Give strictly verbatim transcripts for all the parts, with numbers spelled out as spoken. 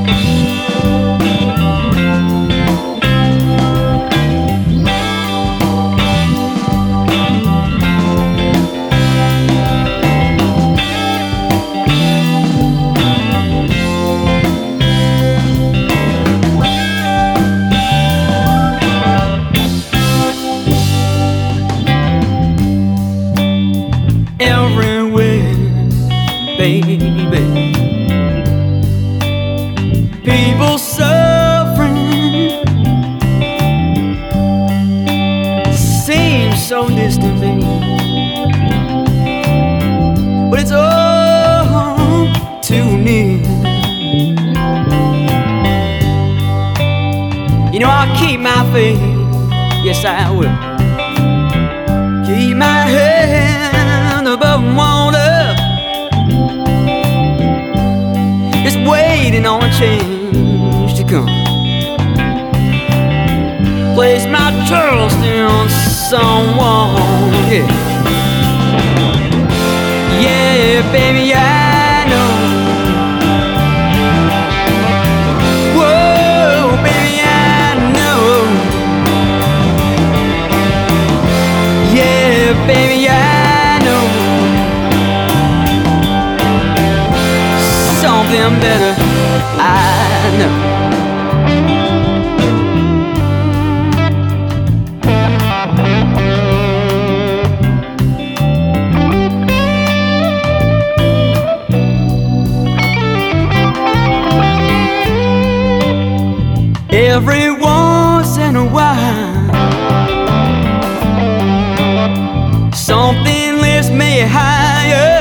Baby, people suffering seems so distant, baby, but it's all too near. You know, I'll keep my faith, yes I will. Keep my head above water, just waiting on a change to come. Place my trust in someone, yeah. Yeah, baby, I know. Whoa, baby, I know. Yeah, baby, I know. Something better, I know. Every once in a while, something lifts me higher.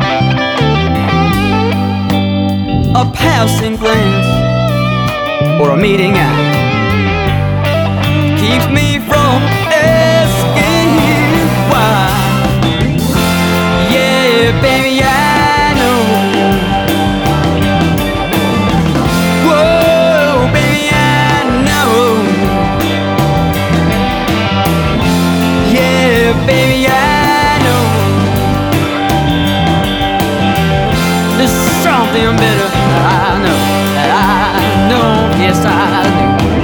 A passing glance or a meeting eye keeps me from asking why. Yeah, baby, I know. Whoa, baby, I know. Yeah, baby, I know. There's something better, I know, that I know, yes I do.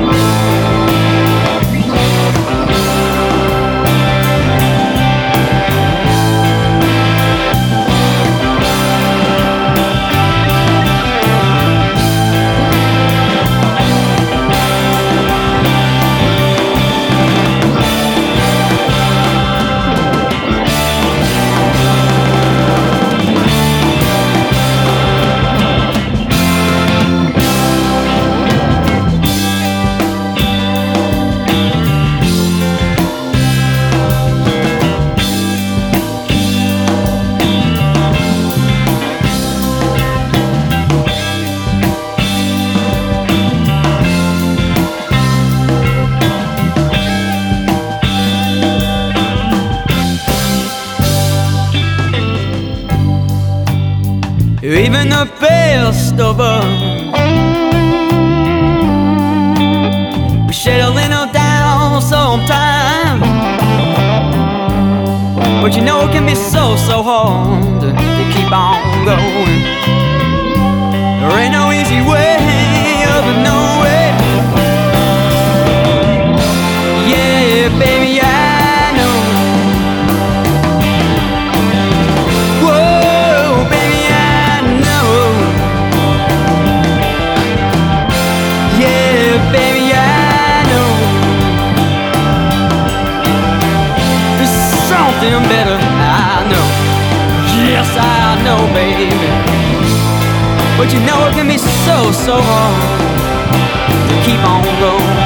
Even the best of us, we shed a little down sometime. But you know it can be so, so hard to, to keep on going. There ain't no easy way up and no way. Yeah, baby, I know. Whoa, baby, I know. Yeah, baby, I know. There's something better, I know. Yes, I know, baby. But you know it can be so, so hard to keep on going.